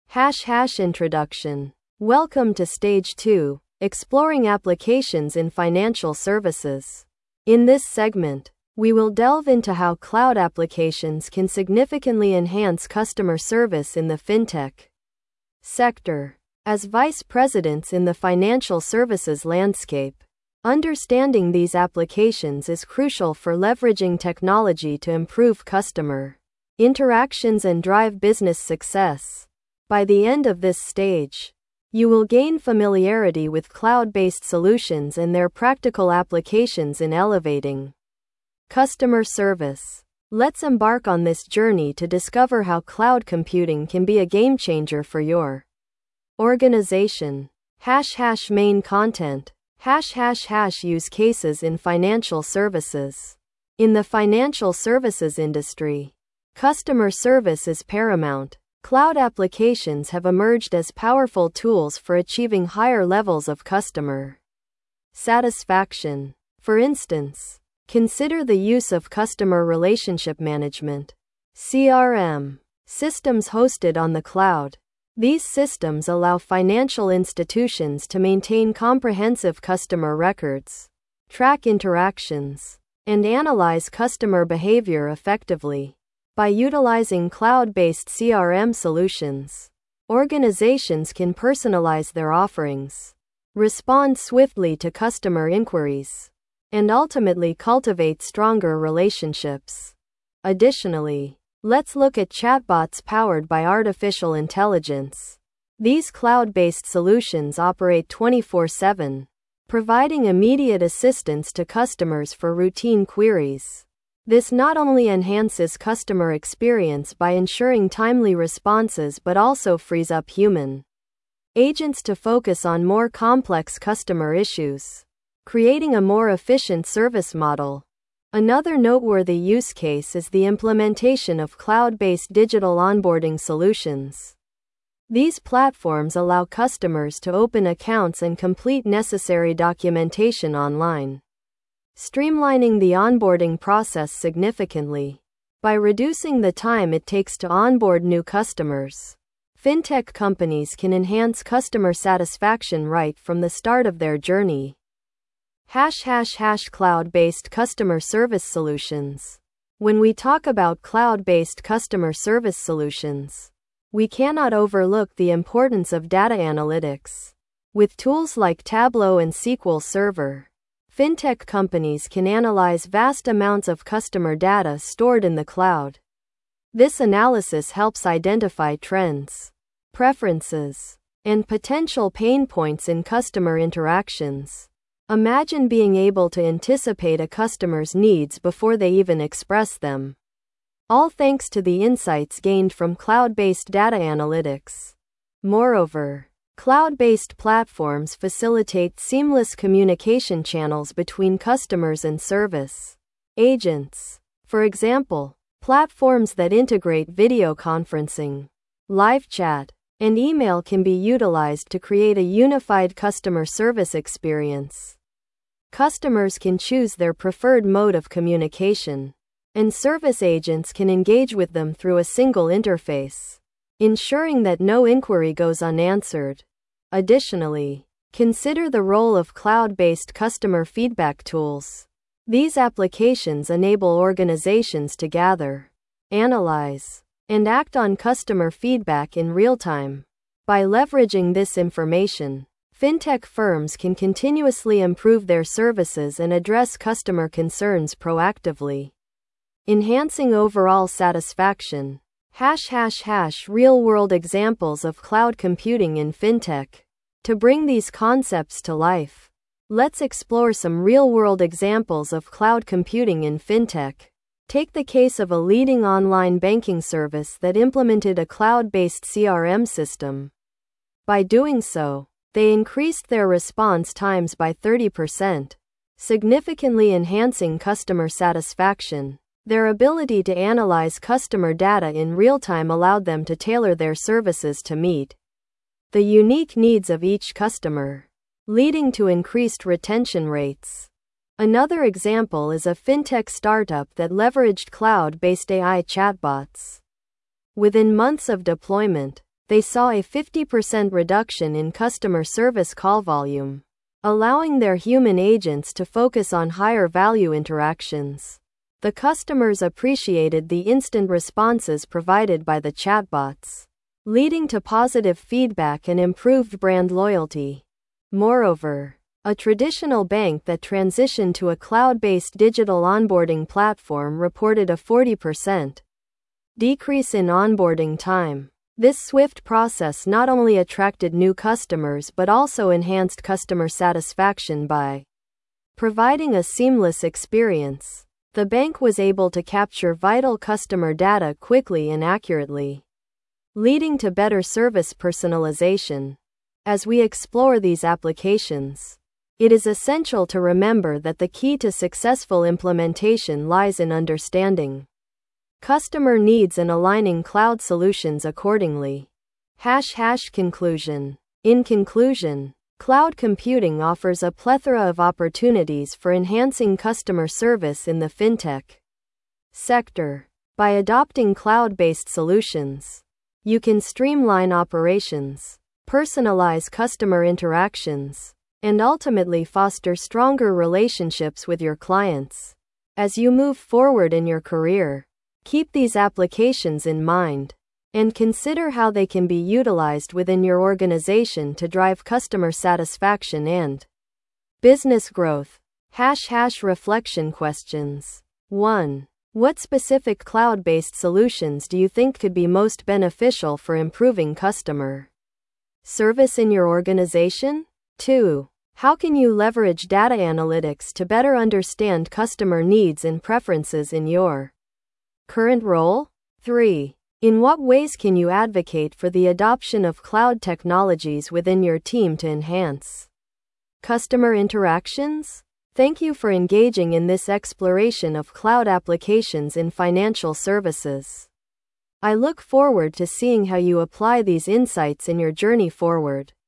Introduction. Welcome to Stage 2, Exploring Applications in Financial Services. In this segment, we will delve into how cloud applications can significantly enhance customer service in the fintech sector. As vice presidents in the financial services landscape, understanding these applications is crucial for leveraging technology to improve customer interactions and drive business success. By the end of this stage, you will gain familiarity with cloud-based solutions and their practical applications in elevating customer service. Let's embark on this journey to discover how cloud computing can be a game changer for your organization. Main content. Use cases in financial services. In the financial services industry, customer service is paramount. Cloud applications have emerged as powerful tools for achieving higher levels of customer satisfaction. For instance, consider the use of customer relationship management (CRM) systems hosted on the cloud. These systems allow financial institutions to maintain comprehensive customer records, track interactions, and analyze customer behavior effectively. By utilizing cloud-based CRM solutions, organizations can personalize their offerings, respond swiftly to customer inquiries, and ultimately cultivate stronger relationships. Additionally, let's look at chatbots powered by artificial intelligence. These cloud-based solutions operate 24/7, providing immediate assistance to customers for routine queries. This not only enhances customer experience by ensuring timely responses but also frees up human agents to focus on more complex customer issues, creating a more efficient service model. Another noteworthy use case is the implementation of cloud-based digital onboarding solutions. These platforms allow customers to open accounts and complete necessary documentation online, streamlining the onboarding process significantly. By reducing the time it takes to onboard new customers, fintech companies can enhance customer satisfaction right from the start of their journey. Cloud-based customer service solutions. When we talk about cloud-based customer service solutions, we cannot overlook the importance of data analytics. With tools like Tableau and SQL Server, fintech companies can analyze vast amounts of customer data stored in the cloud. This analysis helps identify trends, preferences, and potential pain points in customer interactions. Imagine being able to anticipate a customer's needs before they even express them, all thanks to the insights gained from cloud-based data analytics. Moreover, cloud-based platforms facilitate seamless communication channels between customers and service agents. For example, platforms that integrate video conferencing, live chat, and email can be utilized to create a unified customer service experience. Customers can choose their preferred mode of communication, and service agents can engage with them through a single interface, ensuring that no inquiry goes unanswered. Additionally, consider the role of cloud-based customer feedback tools. These applications enable organizations to gather, analyze, and act on customer feedback in real time. By leveraging this information, fintech firms can continuously improve their services and address customer concerns proactively, enhancing overall satisfaction. Real-world examples of cloud computing in fintech. To bring these concepts to life, let's explore some real-world examples of cloud computing in fintech. Take the case of a leading online banking service that implemented a cloud-based CRM system. By doing so, they increased their response times by 30%, significantly enhancing customer satisfaction. Their ability to analyze customer data in real time allowed them to tailor their services to meet the unique needs of each customer, leading to increased retention rates. Another example is a fintech startup that leveraged cloud-based AI chatbots. Within months of deployment, They saw a 50% reduction in customer service call volume, allowing their human agents to focus on higher value interactions. The customers appreciated the instant responses provided by the chatbots, leading to positive feedback and improved brand loyalty. Moreover, a traditional bank that transitioned to a cloud-based digital onboarding platform reported a 40% decrease in onboarding time. This swift process not only attracted new customers but also enhanced customer satisfaction by providing a seamless experience. The bank was able to capture vital customer data quickly and accurately, leading to better service personalization. As we explore these applications, it is essential to remember that the key to successful implementation lies in understanding customer needs and aligning cloud solutions accordingly. Conclusion. In conclusion, cloud computing offers a plethora of opportunities for enhancing customer service in the fintech sector. By adopting cloud-based solutions, you can streamline operations, personalize customer interactions, and ultimately foster stronger relationships with your clients. As you move forward in your career, keep these applications in mind and consider how they can be utilized within your organization to drive customer satisfaction and business growth. Reflection questions. 1. What specific cloud-based solutions do you think could be most beneficial for improving customer service in your organization? 2. How can you leverage data analytics to better understand customer needs and preferences in your current role? 3. In what ways can you advocate for the adoption of cloud technologies within your team to enhance customer interactions? Thank you for engaging in this exploration of cloud applications in financial services. I look forward to seeing how you apply these insights in your journey forward.